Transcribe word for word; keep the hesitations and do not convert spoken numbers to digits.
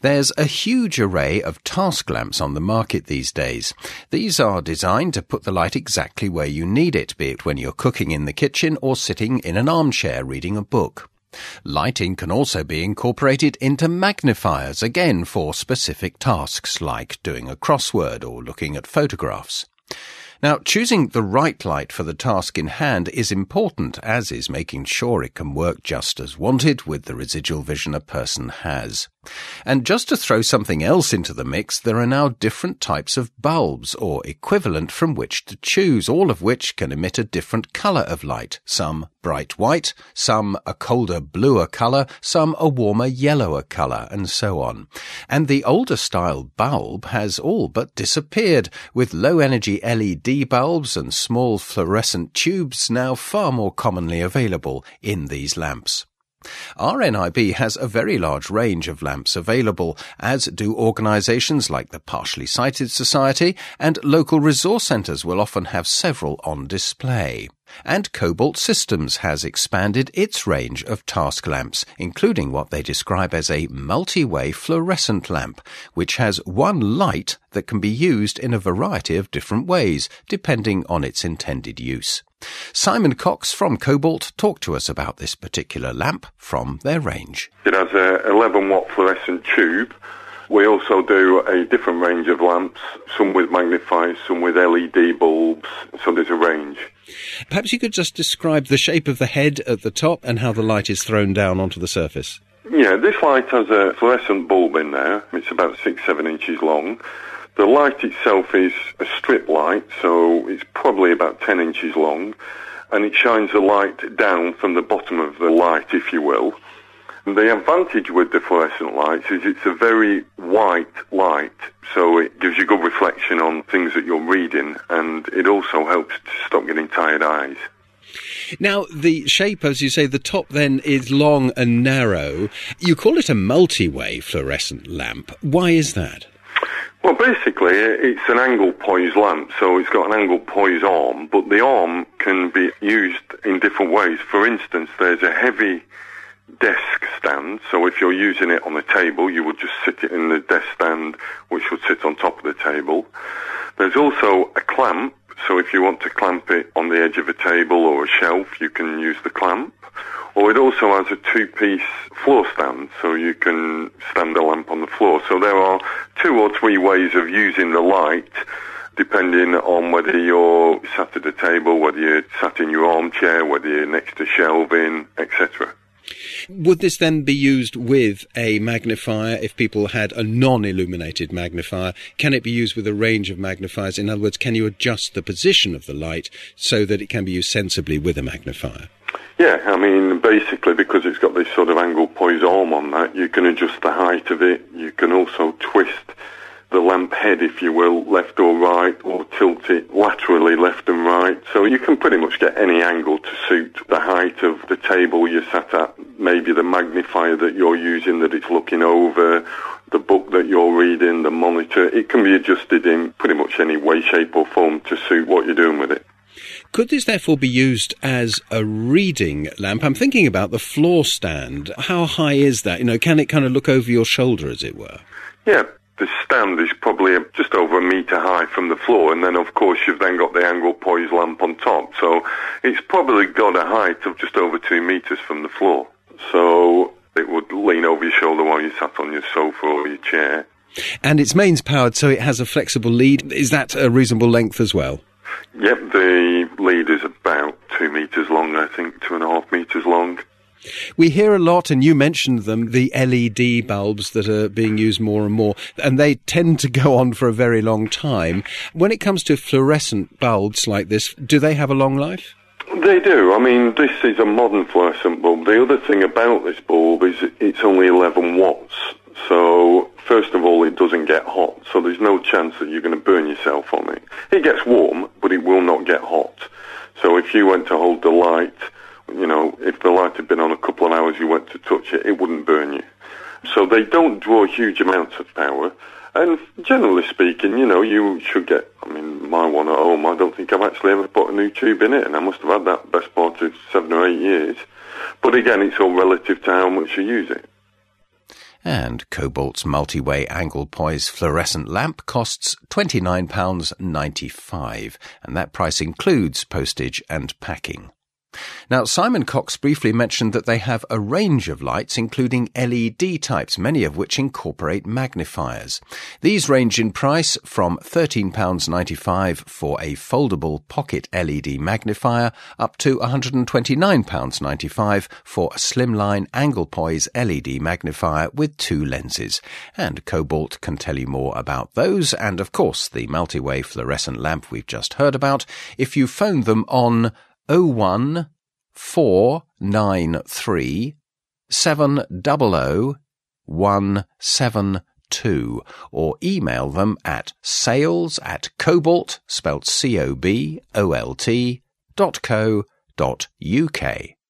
There's a huge array of task lamps on the market these days. These are designed to put the light exactly where you need it, be it when you're cooking in the kitchen or sitting in an armchair reading a book. Lighting can also be incorporated into magnifiers, again for specific tasks like doing a crossword or looking at photographs. Now, choosing the right light for the task in hand is important, as is making sure it can work just as wanted with the residual vision a person has. And just to throw something else into the mix, there are now different types of bulbs or equivalent from which to choose, all of which can emit a different colour of light, some bright white, some a colder bluer colour, some a warmer yellower colour, and so on. And the older style bulb has all but disappeared, with low-energy L E D bulbs and small fluorescent tubes now far more commonly available in these lamps. R N I B has a very large range of lamps available, as do organisations like the Partially Sighted Society, and local resource centres will often have several on display. And Cobalt Systems has expanded its range of task lamps, including what they describe as a multi-way fluorescent lamp, which has one light that can be used in a variety of different ways, depending on its intended use. Simon Cox from Cobalt talked to us about this particular lamp from their range. It has a eleven watt fluorescent tube. We also do a different range of lamps, some with magnifiers, some with L E D bulbs, so there's a range. Perhaps you could just describe the shape of the head at the top and how the light is thrown down onto the surface. Yeah, this light has a fluorescent bulb in there. It's about six, seven inches long. The light itself is a strip light, so it's probably about ten inches long, and it shines the light down from the bottom of the light, if you will. And the advantage with the fluorescent lights is it's a very white light, so it gives you good reflection on things that you're reading, and it also helps to stop getting tired eyes. Now, the shape, as you say, the top then is long and narrow. You call it a multi-way fluorescent lamp. Why is that? Well, basically, it's an angle poise lamp, so it's got an angle poise arm, but the arm can be used in different ways. For instance, there's a heavy desk stand, so if you're using it on a table, you would just sit it in the desk stand, which would sit on top of the table. There's also a clamp, so if you want to clamp it on the edge of a table or a shelf, you can use the clamp. Or it also has a two-piece floor stand, so you can stand the lamp on the floor. So there are two or three ways of using the light, depending on whether you're sat at a table, whether you're sat in your armchair, whether you're next to shelving, et cetera. Would this then be used with a magnifier if people had a non-illuminated magnifier? Can it be used with a range of magnifiers? In other words, can you adjust the position of the light so that it can be used sensibly with a magnifier? Yeah, I mean, basically, because it's got this sort of angle poise arm on that, you can adjust the height of it. You can also twist the lamp head, if you will, left or right, or tilt it laterally left and right. So you can pretty much get any angle to suit the height of the table you're sat at, maybe the magnifier that you're using that it's looking over, the book that you're reading, the monitor. It can be adjusted in pretty much any way, shape or form to suit what you're doing with it. Could this therefore be used as a reading lamp? I'm thinking about the floor stand. How high is that? You know, can it kind of look over your shoulder, as it were? Yeah, the stand is probably just over a metre high from the floor, and then, of course, you've then got the angle poise lamp on top. So it's probably got a height of just over two metres from the floor. So it would lean over your shoulder while you sat on your sofa or your chair. And it's mains powered, so it has a flexible lead. Is that a reasonable length as well? Yep, the lead is about two metres long, I think, two and a half metres long. We hear a lot, and you mentioned them, the L E D bulbs that are being used more and more, and they tend to go on for a very long time. When it comes to fluorescent bulbs like this, do they have a long life? They do. I mean, this is a modern fluorescent bulb. The other thing about this bulb is it's only eleven watts. So, first of all, it doesn't get hot, so there's no chance that you're going to burn yourself on it. It gets warm, but it will not get hot. So if you went to hold the light, you know, if the light had been on a couple of hours, you went to touch it, it wouldn't burn you. So they don't draw huge amounts of power. And generally speaking, you know, you should get, I mean, my one at home, I don't think I've actually ever put a new tube in it, and I must have had that best part of seven or eight years. But again, it's all relative to how much you use it. And Cobalt's multi-way angle poise fluorescent lamp costs twenty-nine pounds ninety-five, and that price includes postage and packing. Now, Simon Cox briefly mentioned that they have a range of lights, including L E D types, many of which incorporate magnifiers. These range in price from thirteen pounds ninety-five for a foldable pocket L E D magnifier up to one hundred twenty-nine pounds ninety-five for a slimline angle poise L E D magnifier with two lenses. And Cobalt can tell you more about those and, of course, the multi-way fluorescent lamp we've just heard about if you phone them on oh one four nine three seven zero zero one seven two or email them at sales at cobalt, spelt C O B O L T, dot co dot U K.